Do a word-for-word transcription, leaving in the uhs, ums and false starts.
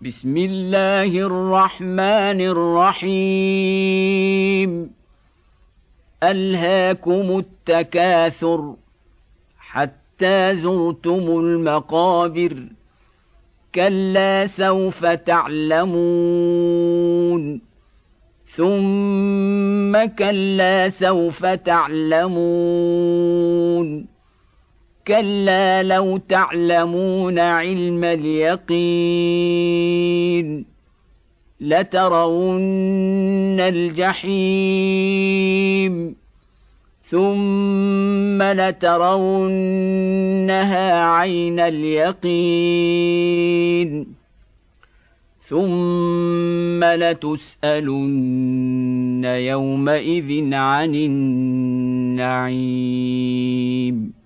بسم الله الرحمن الرحيم ألهاكم التكاثر حتى زرتم المقابر كلا سوف تعلمون ثم كلا سوف تعلمون كلا لو تعلمون علم اليقين لترون الجحيم ثم لترونها عين اليقين ثم لتسألن يومئذ عن النعيم.